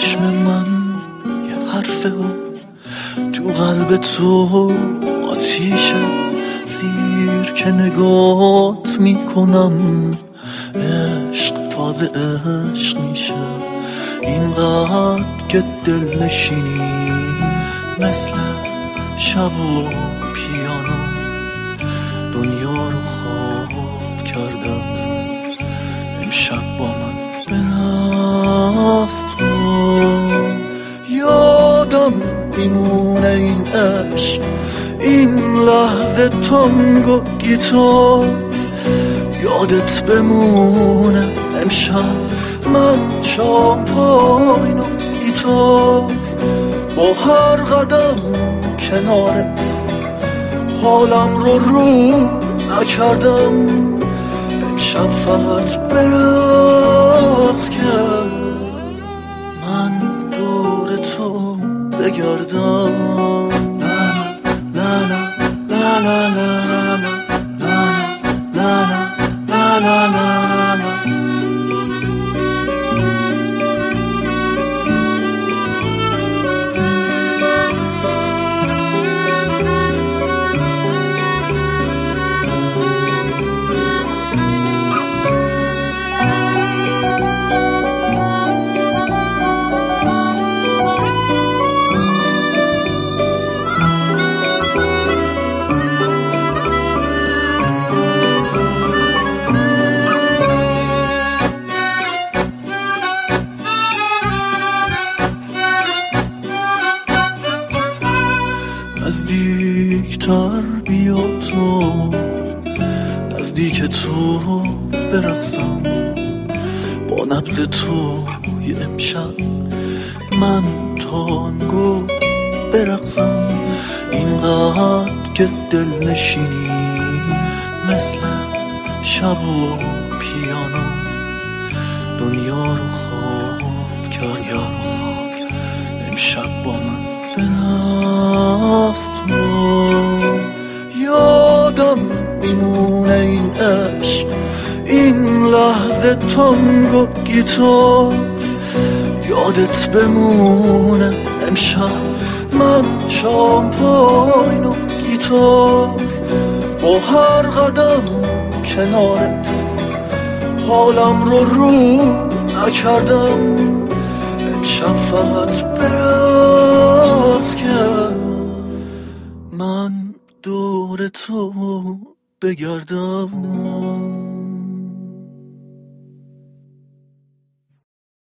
چشم من یه حرفه و تو قلب تو آتیشه، سیر که نگات میکنم عشق تازه عشق میشه. اینقدر که دل نشینی مثل شب و پیانو دنیا رو خواب کردم. امشب با من برقص تو، یادم میمونه این عشق، این لحظه تانگو گیتار، یادت بمونه امشب من شامپاین و گیتار. با هر قدم کنارت حالم رو نکردم، امشب فقط برقص که من دور تو بگردم. لا لا لا لا لا لا لا لا لا لا. نزدیکتر بیا تو، نزدیک تو برقصم، با نبض تو یه امشب من تانگو برقصم. اینقدر که دل نشینی مثل شب و پیانو دنیا رو خواب کردم. امشب با من برقص تو، یادم میمونه این عشق، این لحظه تانگو گیتار، یادت بمونه امشب من شامپاین و گیتار. با هر قدم کنارت حالم رو نکردم، امشب فقط برقص که من دور تو بگردم.